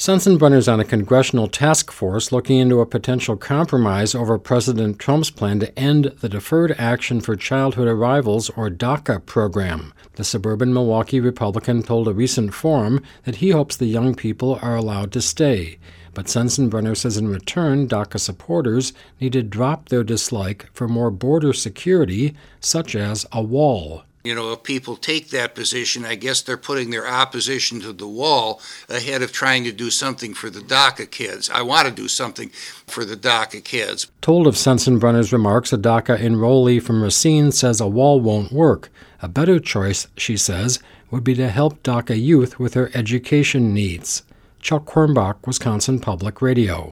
Sensenbrenner's on a congressional task force looking into a potential compromise over President Trump's plan to end the Deferred Action for Childhood Arrivals, or DACA, program. The suburban Milwaukee Republican told a recent forum that he hopes the young people are allowed to stay. But Sensenbrenner says in return, DACA supporters need to drop their dislike for more border security, such as a wall. You know, if people take that position, I guess they're putting their opposition to the wall ahead of trying to do something for the DACA kids. I want to do something for the DACA kids. Told of Sensenbrenner's remarks, a DACA enrollee from Racine says a wall won't work. A better choice, she says, would be to help DACA youth with their education needs. Chuck Quirmbach, Wisconsin Public Radio.